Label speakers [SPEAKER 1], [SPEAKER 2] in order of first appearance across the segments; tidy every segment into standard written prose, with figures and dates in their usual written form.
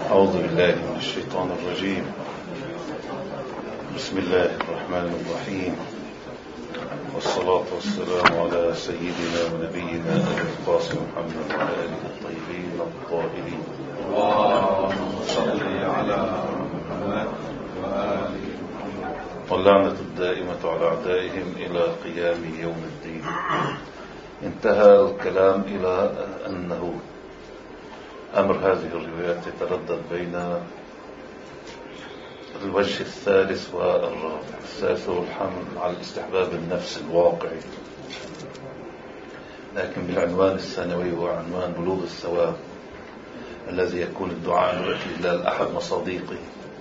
[SPEAKER 1] أعوذ بالله من الشيطان الرجيم. بسم الله الرحمن الرحيم، والصلاة والسلام على سيدنا ونبينا أبي القاسم محمد وعلى آله الطيبين الطاهرين. اللهم صل على محمد وآله واللعنة الدائمة على أعدائهم إلى قيام يوم الدين. انتهى الكلام إلى أنه أمر هذه الروايات يتردد بين الوجه الثالث والرابع. الثالث هو الحمل على الاستحباب النفس الواقعي، لكن بالعنوان الثانوي هو عنوان بلوغ الثواب الذي يكون الدعاء من خلال أحد مصادقه،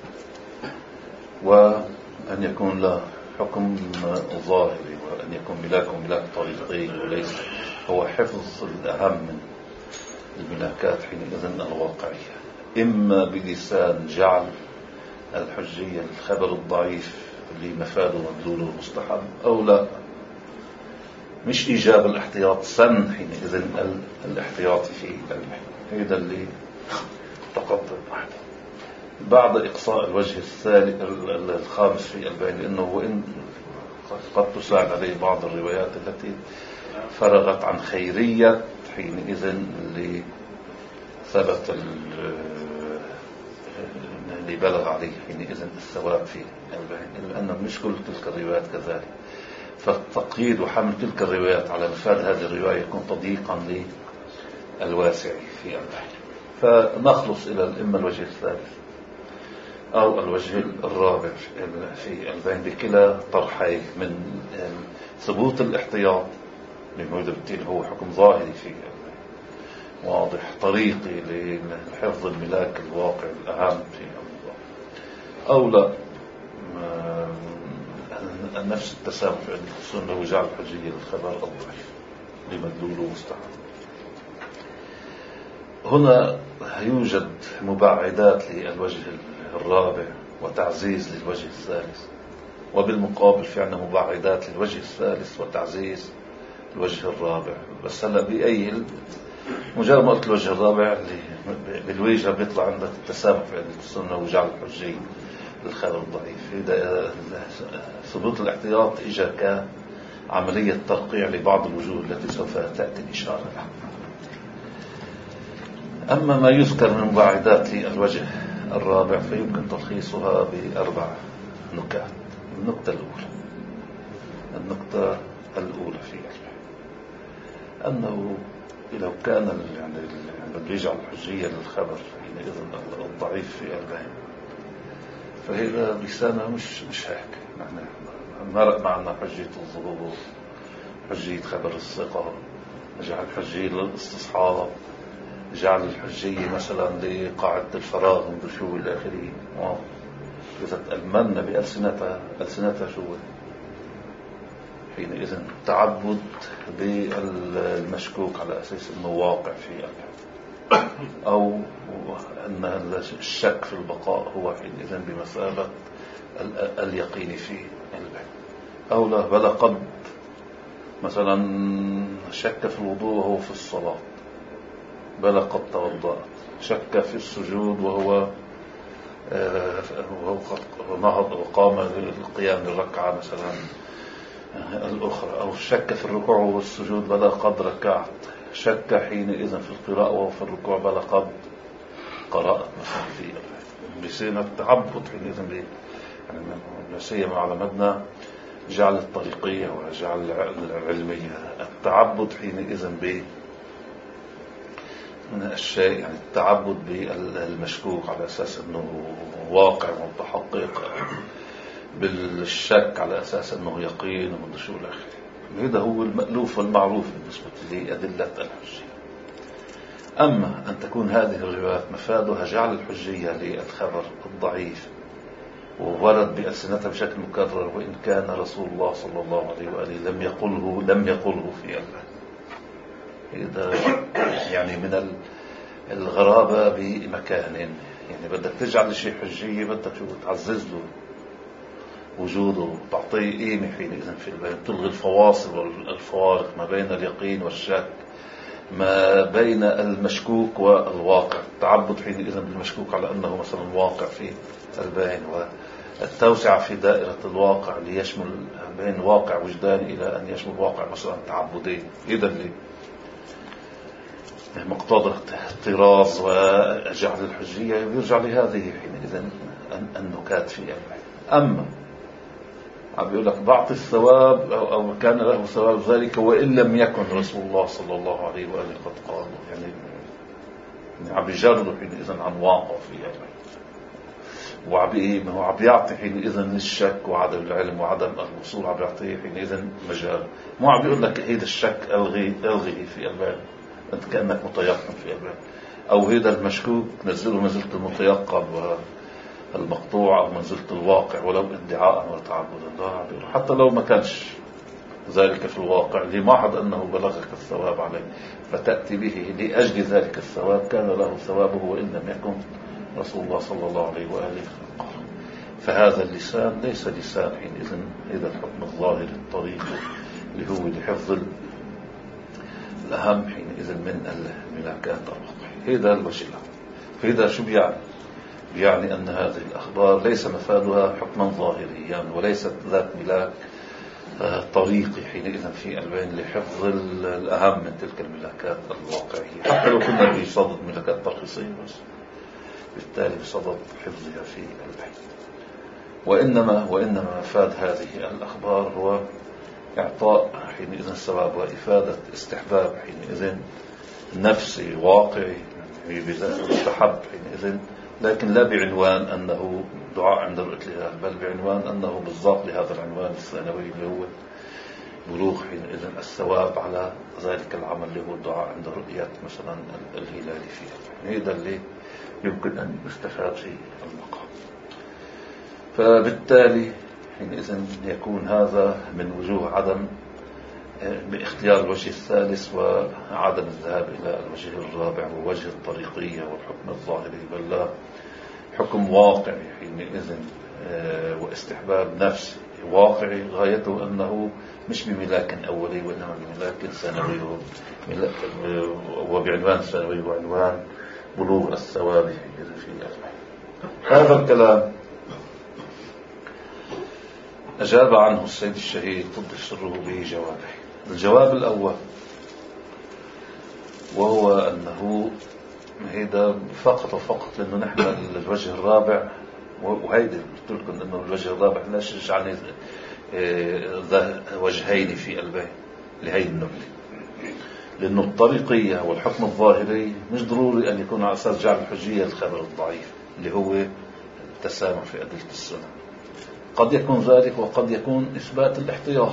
[SPEAKER 1] وأن يكون له حكم ظاهري، وأن يكون ملاك طريقي، وليس هو حفظ الأهم من الملاكات حينئذ الواقعية، إما بلسان جعل الحجية الخبر الضعيف لمفاده ومدلوله المستحب، أو لا، مش إيجاب الاحتياط سن حينئذ الاحتياط في البحث. هذا اللي تقدم بعد إقصاء الوجه الخامس في البين، لأنه وإن قد تساعد عليه بعض الروايات التي فرغت عن خيرية حينئذ اللي ثبت اللي بلغ عليه حينئذ الثواب في البين، إلا أن مش كل تلك الروايات كذلك، فالتقييد وحمل تلك الروايات على مفاد هذه الرواية يكون تضييقا للواسع في البين. فنخلص إلى إما الوجه الثالث أو الوجه الرابع في البين بكلا طرحيه، من ثبوت الاحتياط بموجب التين هو حكم ظاهري في واضح طريقي لحفظ الملاك الواقع الأهم في الله، أو لا نفس التسامح عند السنة وجعل الحجية للخبر الضعيف لمدلوله مستحب. هنا يوجد مبعدات للوجه الرابع وتعزيز للوجه الثالث، وبالمقابل في عندنا مبعدات للوجه الثالث وتعزيز الوجه الرابع. بس هلا بأي مجرد ما قلت الوجه الرابع بالوجه بيطلع عندك التسامح في السنة وجعل الحجية للخبر الضعيف. إذا ثبوت الاحتياط إجا كعملية ترقيع لبعض الوجوه التي سوف تأتي الإشارة لها. أما ما يذكر من مبعدات الوجه الرابع فيمكن تلخيصها بأربع نكات. النكتة الأولى في أنه لو كان يعني يجعل الحجية للخبر حينئذ الضعيف في البين، فهذا لسانه مش هيك. يعني مرق معنا حجية الظهور، حجية خبر الثقة، جعل الحجية للاستصحاب، جعل الحجية مثلا لقاعدة الفراغ من شو إلى آخره. إذا تأملنا بألسنتها شو حينئذ تعبد بالمشكوك على أساس أنه واقع في أو أن الشك في البقاء هو حينئذ بمثابة اليقين في البين، أو لا بل قد مثلا شك في الوضوء وهو في الصلاة، بل قد توضأ، شك في السجود وهو قد نهض وقام للقيام للركعة مثلا الأخرى، أو شك في الركوع والسجود بل قد ركعت، شك حينئذ في القراءة وهو في الركوع بل قد قرأت مثلا في بسينا التعبد حينئذ يعني سيما على مبنى جعل الطريقية وجعل العلمية. التعبد حينئذ من الشيء، يعني التعبد بالمشكوك على أساس أنه واقع متحقق، بالشك على أساس أنه يقين ومن شو الآخر. هذا هو المألوف والمعروف بالنسبة لأدلة الحجية. أما أن تكون هذه الروايات مفادها جعل الحجية للخبر الضعيف وورد بألسنتها بشكل مكرر، وإن كان رسول الله صلى الله عليه وآله لم يقله في الله، هذا يعني من الغرابة بمكان. يعني بدك تجعل شيء حجية بدك تعزز له وجوده، تعطيه قيمة حينئذ في البين، تلغي الفواصل والفوارق ما بين اليقين والشك، ما بين المشكوك والواقع، والتعبد حينئذ بالمشكوك على أنه مثلا واقع في البين، والتوسعة في دائرة الواقع ليشمل بين واقع وجداني إلى أن يشمل واقع مثلا تعبدي. إذا اللي مقتضى الطراز وجعل الحجية يرجع لهذه حينئذ النكات في البين. أما عم بيقول لك بعطي الثواب أو كان له ثواب ذلك وإن لم يكن رسول الله صلى الله عليه وآله قد قال، يعني عم بيجروا حينئذ عن واقع في البين، وعم بيعطي حينئذ الشك وعدم العلم وعدم الوصول، عم بيعطيه حينئذ مجال. مو عم بيقول لك هيدا الشك ألغيه في البين، أنت كأنك متيقن في البين، أو هيدا المشكوك نزله منزلة المتيقن والمقطوع أو منزلة الواقع ولو ادعاء وتعبدا. حتى لو ما كانش ذلك في الواقع لمعهد أنه بلغك الثواب عليه فتأتي به لأجل ذلك الثواب كان له ثوابه وإن لم يكن رسول الله صلى الله عليه وآله قال. فهذا اللسان ليس لسان حينئذ هذا الحكم الظاهر الطريق اللي هو لحفظ الأهم حينئذ من الملاكات الواقعية. هذا الوجه الأول. فإذا شو يعني أن هذه الأخبار ليس مفادها حكما ظاهريا وليست ذات ملاك طريقي حينئذ في البين لحفظ الأهم من تلك الملاكات الواقعية، حتى لو كنا بصدد ملاكات ترخيصية بس بالتالي بصدد حفظها في البين. وإنما مفاد هذه الأخبار هو إعطاء حينئذ الثواب وإفادة استحباب حينئذ نفسي واقعي بذات مستحب حينئذ، لكن لا بعنوان أنه دعاء عند رؤية الهلال، بل بعنوان أنه بالضبط لهذا العنوان الثانوي اللي هو بلوغ حينئذ الثواب على ذلك العمل اللي هو الدعاء عند رؤية مثلا الهلال فيه. هذا اللي يمكن أن يستفاد في المقام. فبالتالي حينئذ يكون هذا من وجوه عدم باختيار الوجه الثالث وعدم الذهاب إلى الوجه الرابع ووجه الطريقية والحكم الظاهري، بل لا حكم واقعي حينئذ واستحباب نفسي واقعي غايته أنه مش بملاك أولي وإنما بملاك ثانوي وبعنوان ثانوي وعنوان بلوغ الثواب في الأجمع. هذا الكلام أجاب عنه السيد الشهيد قدس سره به جوابه. الجواب الأول وهو أنه هيدا فقط وفقط لأنه نحن الوجه الرابع، وهيدا قلت لكم أنه الوجه الرابع لاش يعني وجهين في البين لهي النبلة، لأنه الطريقية والحكم الظاهري مش ضروري أن يكون على أساس جعل الحجية الخبر الضعيف اللي هو التسامح في أدلة السنة. قد يكون ذلك وقد يكون إثبات الاحتياط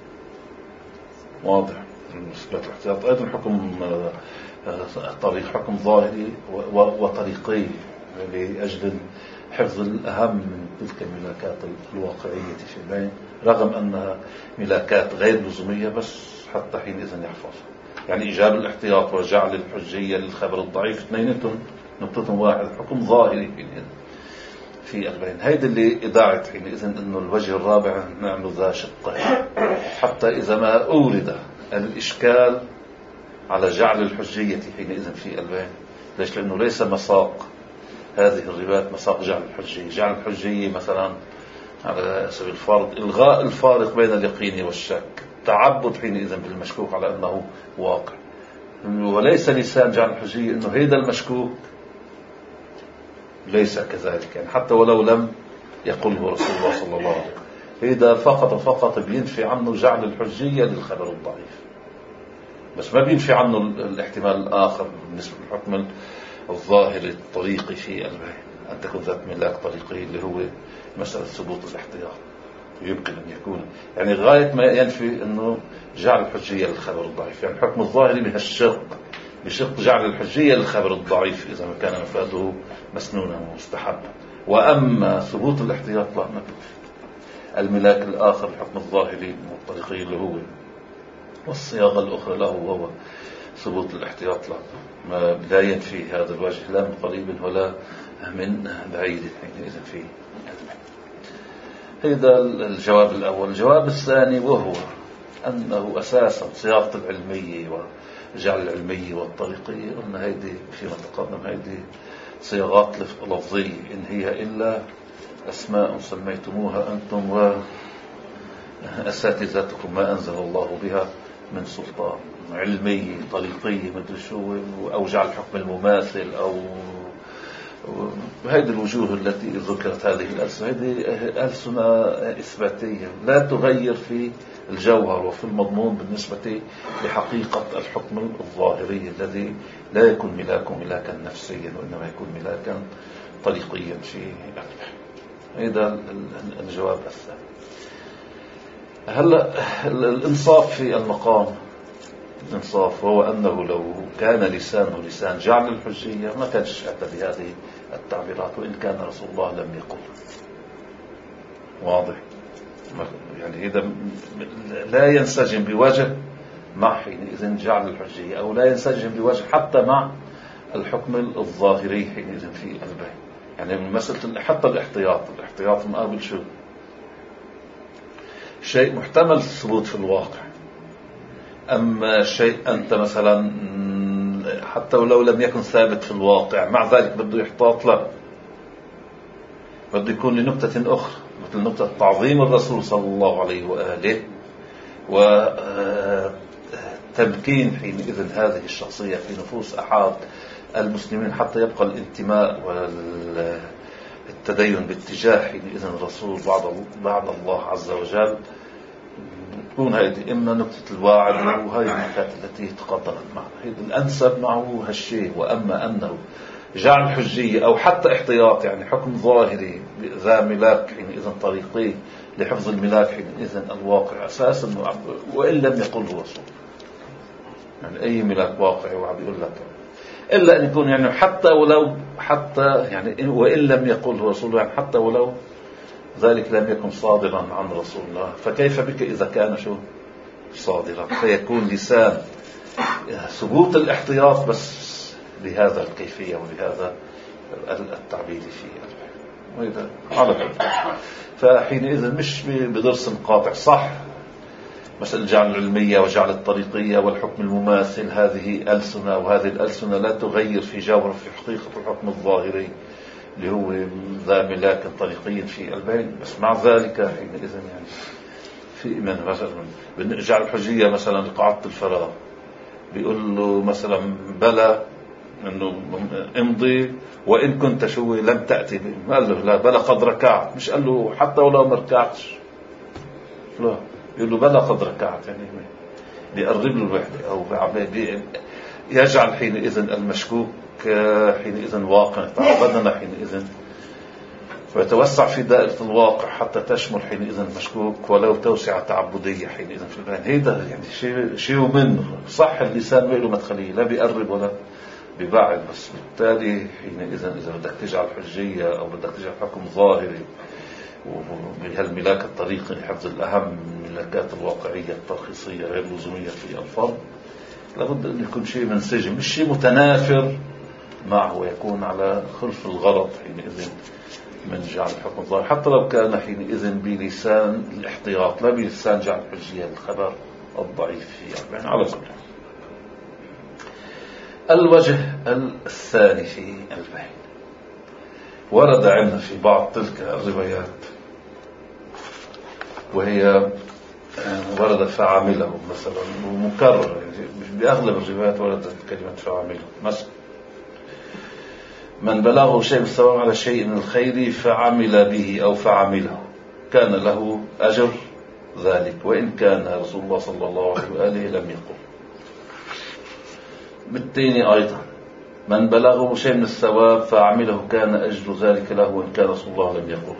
[SPEAKER 1] واضح. إثبات الاحتياط أيضا حكم طريق حكم ظاهري وطريقي لأجل حفظ الأهم من تلك الملاكات الواقعية في البين، رغم أنها ملاكات غير لزومية بس حتى حينئذ يحفظ. يعني إيجاب الاحتياط وجعل الحجية للخبر الضعيف اثنينتهم نقطتهم واحد، حكم ظاهري في البين. هيدا اللي إداعت حينئذ أنه الوجه الرابع نعمل ذا شقين، حتى إذا ما أورد الإشكال على جعل الحجية حينئذ في البين. ليش؟ لأنه ليس مساق هذه الروايات مساق جعل الحجية. جعل الحجية مثلا على سبيل الفرض إلغاء الفارق بين اليقين والشك، تعبد حينئذ بالمشكوك على أنه واقع، وليس لسان جعل الحجية أنه هيدا المشكوك ليس كذلك، يعني حتى ولو لم يقله رسول الله صلى الله عليه وسلم. هيدا فقط وفقط بينفي عنه جعل الحجية للخبر الضعيف، بس ما بينفي عنه الاحتمال الآخر بالنسبة للحكم الظاهر الطريقي في البين، أن تكون ذات ملاك طريقي اللي هو مسألة ثبوت الاحتياط. يمكن أن يكون يعني غاية ما ينفي أنه جعل الحجية للخبر الضعيف، يعني الحكم الظاهري بهالشق بشق جعل الحجية للخبر الضعيف إذا ما كان مفاده مسنونا ومستحبا. وأما ثبوت الاحتياط لا نكف الملاك الآخر الحكم الظاهري والطريقي اللي هو والصياغة الأخرى له وهو ثبوت الاحتياط لا ينفي هذا الوجه لا من قريب ولا من بعيد إذا فيه. هذا الجواب الأول. الجواب الثاني وهو أنه أساسا صياغة العلمية جعل العلمية والطريقية. قلنا هيدي فيما تقدم هيدي صياغات لفظية، إن هي إلا أسماء سميتموها أنتم وأساتذتكم ما أنزل الله بها من سلطان. علمية طريقية مدري شو، أو جعل الحكم المماثل، أو هذه الوجوه التي ذكرت هذه الألسنة، هذه ألسنة إثباتية لا تغير في الجوهر وفي المضمون بالنسبة لحقيقة الحكم الظاهري الذي لا يكون ملاكا نفسيا، وإنما يكون ملاكا طريقيا في البحث. هذا الجواب الثاني. هلا الإنصاف في المقام، الإنصاف هو أنه لو كان لسانه لسان جعل الحجية ما كانش أتى بهذه التعبيرات، وإن كان رسول الله لم يقل. واضح؟ يعني إذا لا ينسجم بوجه مع حينئذ جعل الحجية، أو لا ينسجم بوجه حتى مع الحكم الظاهري حينئذ في البيع. يعني من مسألة حتى الاحتياط مقابل شو؟ شيء محتمل الثبوت في الواقع. أما شيء أنت مثلا حتى ولو لم يكن ثابت في الواقع مع ذلك بده يحتاط له، بده يكون لنكتة أخرى، مثل نكتة تعظيم الرسول صلى الله عليه وآله وتمكين حينئذ هذه الشخصية في نفوس أحد المسلمين حتى يبقى الانتماء والتدين باتجاه حينئذ الرسول بعد الله عز وجل. تكون هذه إما نكتة الواعد وهي النكات التي تقدرت معنا، هذا الأنسب معه هالشيء. وأما أنه جعل الحجية أو حتى احتياط، يعني حكم ظاهري ذا ملاك حينئذ طريقي لحفظ الملاك حينئذ الواقع أساسا، وإن لم يقل هو رسول. يعني أي ملاك واقعي وعم يقول لك، إلا أن يكون يعني حتى يعني وإن لم يقل هو رسول، يعني حتى ولو ذلك لم يكن صادرا عن رسول الله، فكيف بك إذا كان شو صادرا؟ فيكون لسان ثبوت الاحتياط بس بهذا الكيفية وبهذا التعبير فيه. وإذا على كل، فحينئذ مش بدرس قاطع صح مثل جعل العلمية وجعل الطريقية والحكم المماثل، هذه ألسنة، وهذه الألسنة لا تغير في جوهر في حقيقة الحكم الظاهري اللي هو ذا ملاك طريقي في البين. بس مع ذلك حينئذ يعني في من مثلا جعل الحجية مثلا لقاعدة الفراغ، بيقول له مثلا بلى انه امضي وان كنت شو لم تأتي، قال له لا بلى قد ركعت، مش قال له حتى ولو ما ركعتش، لا يقول له بلى قد ركعت، يعني بيقرب له الوحدة أو يجعل حينئذ المشكوك حينئذ واقع، تعبدنا حينئذ ويتوسع في دائرة الواقع حتى تشمل حينئذ المشكوك ولو توسع تعبدية حينئذ في البين. هذا يعني شيء منه صح. اللسان ما له مدخلية، لا بيقرب ولا ببعد، بس بالتالي حينئذ إذا بدك تجعل حجية أو بدك تجعل حكم ظاهري وبهالملاك الطريقي لحفظ الأهم الملاكات الواقعية الترخيصية غير لزومية في الفرد، لابد أن يكون شيء منسجم، مش شيء متنافر معه ويكون على خلف الغرض حينئذ من جعل الحكم الظاهر، حتى لو كان حينئذ بلسان الاحتياط لا بلسان جعل الحجية الخبر الضعيف في يعني على كل. الوجه الثاني في البين ورد عندنا في بعض تلك الروايات، وهي ورد فعمله مثلا ومكرر، يعني بأغلب الروايات وردت كلمة فعمله. مثلا من بلغه شيء بالثواب على شيء من الخير فعمل به أو فعمله كان له أجر ذلك وإن كان رسول الله صلى الله عليه وآله لم يقل. بالتالي أيضا من بلغه شيء من الثواب فعمله كان أجر ذلك له وإن كان رسول الله لم يقل.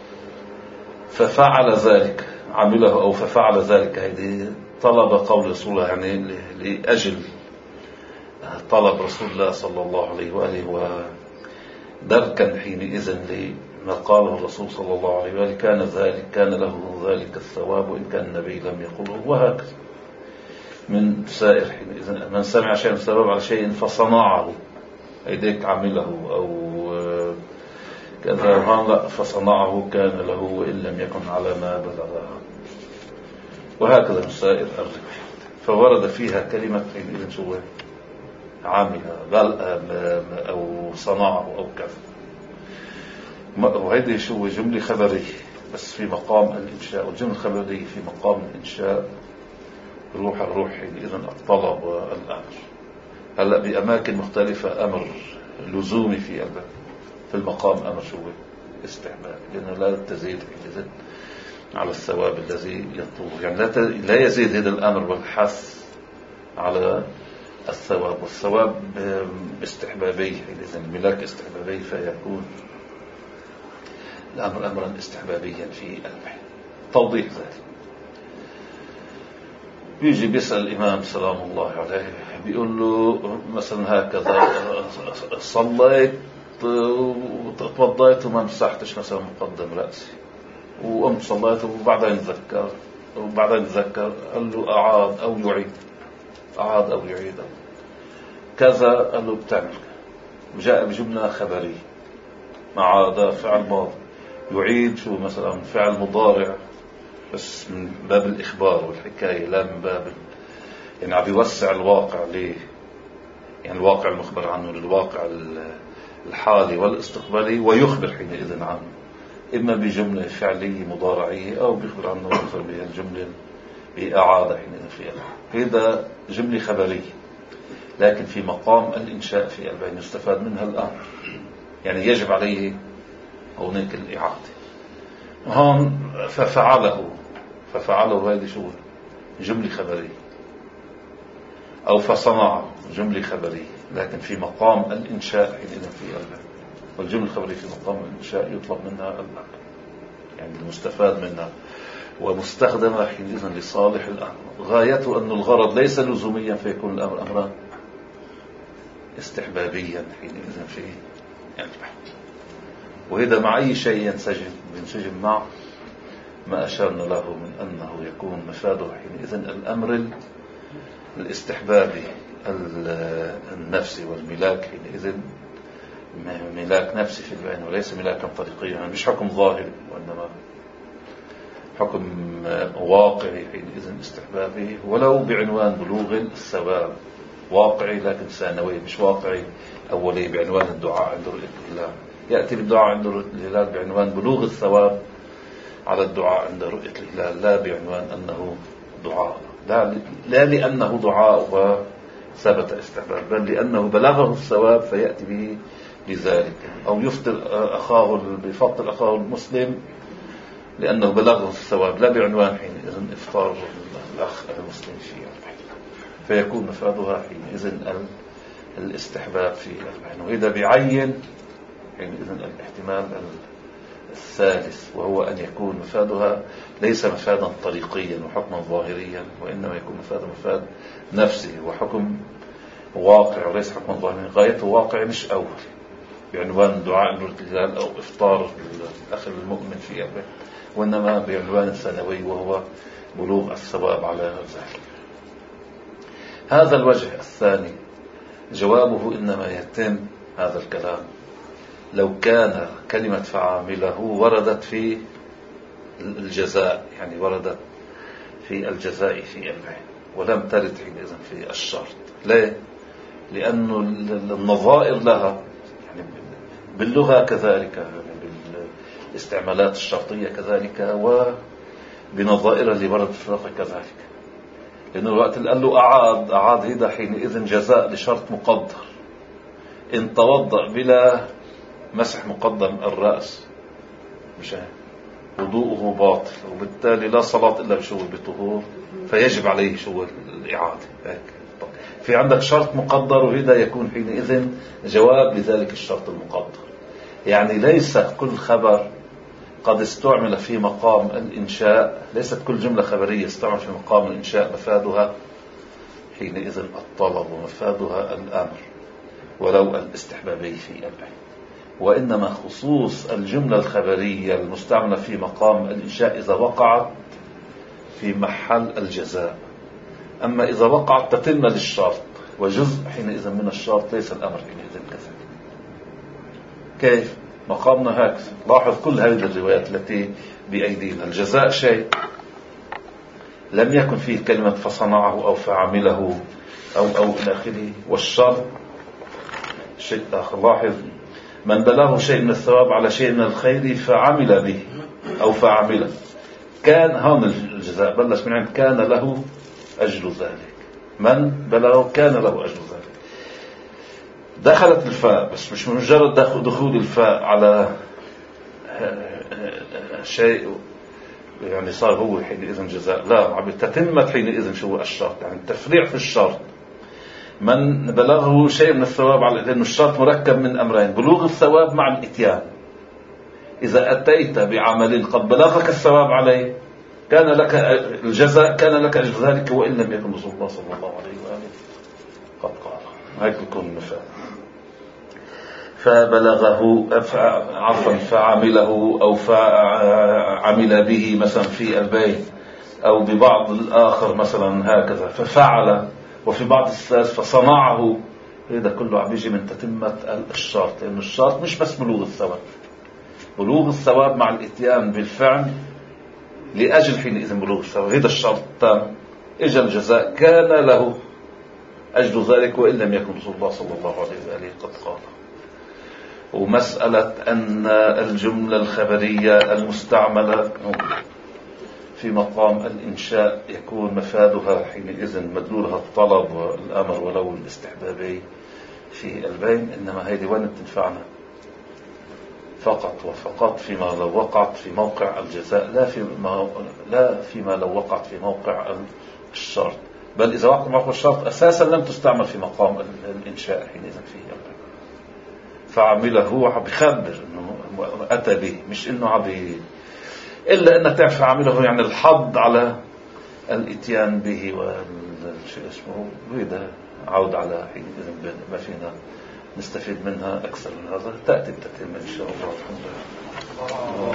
[SPEAKER 1] ففعل ذلك عمله أو ففعل ذلك، هذه طلب قول رسول الله، يعني لأجل طلب رسول الله صلى الله عليه وآله ودركا حينئذ لما قاله الرسول صلى الله عليه وآله كان له ذلك الثواب وإن كان النبي لم يقله. وهكذا من سائر حينئذ من سمع شيء من الثواب على شيء فصنعه، هيديك عمله أو كذا فصنعه كان له وإن لم يكن على ما بلغها. وهكذا من سائر الروايات. فورد فيها كلمة حينئذ شو عامل أو صنعه أو كذا، وهذه شو جملة خبرية بس في مقام الإنشاء، والجملة الخبرية في مقام الإنشاء الروح حينئذ الطلب والأمر. هلأ بأماكن مختلفة أمر لزومي في المقام أمر شو استحباب، لأنه لا تزيد حينئذ على الثواب الذي يطلبه، يعني لا يزيد هذا الأمر والحث على الثواب، والثواب باستحبابي حينئذ الملاك استحبابي، فيكون الأمر أمرا استحبابيا في قلبه. توضيح ذلك، بيجي بيسأل الإمام سلام الله عليه، بيقول له مثلا هكذا صليت وتوضيت وما مسحتش مثلا مقدم رأسي، وقمت صليت وبعدين تذكر قال له أعاد أو يعيد كذا، قال له بتعمل. جاء بجملة خبرية مع هذا فعل ماضي، يعيد شو مثلا فعل مضارع بس من باب الإخبار والحكاية، لا من باب يعني عم يوسع الواقع. ليه؟ يعني الواقع المخبر عنه للواقع الحالي والاستقبالي، ويخبر حينئذ عنه إما بجملة فعلية مضارعية أو بيخبر عنه ويخبر بها الجملة بإعادة حينئذ في قلبه. هذا جملة خبرية، لكن في مقام الإنشاء في قلبه يستفاد منها الأمر، يعني يجب عليه هناك الإعادة. هون ففعله هذه شو جملة خبرية، أو فصنعه جملة خبرية، لكن في مقام الإنشاء حينئذ في قلبه. والجملة الخبرية في مقام الإنشاء يطلب منها الأمر، يعني المستفاد منها ومستخدمة حينئذ لصالح الأمر. غايته أن الغرض ليس لزوميا فيكون الأمر أمرا استحبابيا حينئذ في قلبه. وهذا مع أي شيء ينسجم مع ما أشرنا له من أنه يكون مفاده حينئذ الأمر الاستحبابي النفسي، والملاك حينئذ ملاك نفسي في البين وليس ملاكا طريقيا، يعني مش حكم ظاهري وإنما حكم واقعي حينئذ استحبابي، ولو بعنوان بلوغ الثواب. واقعي لكن ثانوي، مش واقعي أولي بعنوان الدعاء عند رؤية الهلال. يأتي بالدعاء عند رؤية الهلال بعنوان بلوغ الثواب على الدعاء عند رؤية الهلال، لا بعنوان أنه دعاء، لا لأنه دعاء وثبت استحباب، بل لأنه بلغه الثواب فيأتي به لذلك. أو يفطر بفطر أخاه المسلم لأنه بلغه الثواب، لا بعنوان حينئذ إفطار الأخ المسلم فيه، فيكون مفادها حينئذ الاستحباب في العين. وإذا بعين حينئذ الاحتمال الثالث، وهو أن يكون مفادها ليس مفادا طريقيا وحكما ظاهريا، وإنما يكون مفاد نفسي وحكم واقع وليس حكما ظاهريا. غايته واقع مش أول بعنوان دعاء الهلال أو إفطار الأخ المؤمن في قلبه، وإنما بعنوان الثانوي وهو بلوغ الثواب على ذلك. هذا الوجه الثاني جوابه إنما يتم هذا الكلام لو كان كلمة فعامله وردت في الجزاء، يعني وردت في الجزاء في العين، ولم ترد حينئذ في الشرط. ليه؟ لأنه النظائر لها يعني باللغة كذلك، بالاستعمالات الشرطية كذلك، وبنظائرها اللي وردت في الفقه كذلك. لأنه الوقت اللي قال له أعاد هذا حينئذ جزاء لشرط مقدر. إن توضأ بلا مسح مقدم الرأس مش وضوءه باطل، وبالتالي لا صلاة إلا بشو بطهور، فيجب عليه شو الإعادة. في عندك شرط مقدر، وهذا يكون حينئذ جواب لذلك الشرط المقدر. يعني ليس كل خبر قد استعمل في مقام الإنشاء، ليست كل جملة خبرية استعمل في مقام الإنشاء مفادها حينئذ الطلب ومفادها الأمر ولو الاستحبابي في العين، وإنما خصوص الجملة الخبرية المستعملة في مقام الإنشاء إذا وقعت في محل الجزاء. أما إذا وقعت تتم للشرط وجزء حينئذ من الشرط ليس الأمر حينئذ كذلك. كيف؟ مقامنا هكذا. لاحظ كل هذه الروايات التي بأيدينا، الجزاء شيء لم يكن فيه كلمة فصنعه أو فعمله أو إلى آخره. والشرط شيء آخر، لاحظ: من بلغه شيء من الثواب على شيء من الخير فعمل به أو فعمله، كان هون الجزاء بلش من عند كان له أجل ذلك. من بلغه كان له أجل ذلك. دخلت الفاء، بس مش مجرد دخول الفاء على شيء يعني صار هو حينئذ جزاء، لا، عم تتمت حينئذ شو الشرط، يعني التفريع في الشرط. من بلغه شيء من الثواب على، لأن الشرط مركب من أمرين: بلوغ الثواب مع الإتيان. إذا أتيت بعمل قد بلغك الثواب عليه كان لك الجزاء، كان لك أجل ذلك وإن لم يكن رسول الله صلى الله عليه وآله قد قال. هيك يكون المثال. فبلغه عفوا فعمله أو فعمل به مثلا في البيت، أو ببعض الآخر مثلا هكذا ففعل، وفي بعض الثالث فصنعه. هذا كله عم يجي من تتمة الشرط، لأن الشرط مش بس بلوغ الثواب، بلوغ الثواب مع الاتيان بالفعل لأجل حينئذ بلوغ الثواب. هذا الشرط تام، إجا الجزاء كان له أجل ذلك وإن لم يكن رسول الله صلى الله عليه وآله قد قال. ومسألة أن الجملة الخبرية المستعملة في مقام الإنشاء يكون مفادها حينئذ مدلولها الطلب والأمر ولو الاستحبابي في البين، إنما هذه وين بتنفعنا؟ فقط وفقط فيما لو وقعت في موقع الجزاء، لا فيما لو وقعت في موقع الشرط. بل إذا وقع موقع الشرط أساسا لم تستعمل في مقام الإنشاء حينئذ فيه البين. فعمله هو عم بخبر إنه أتى به، مش إنه عم إلا أنك تعرف عمله يعني الحض على الاتيان به والشيء اسمه. وإذا عود على حينئذ ما فينا نستفيد منها أكثر من هذا تأتي التتمة إن شاء الله. الحمد لله.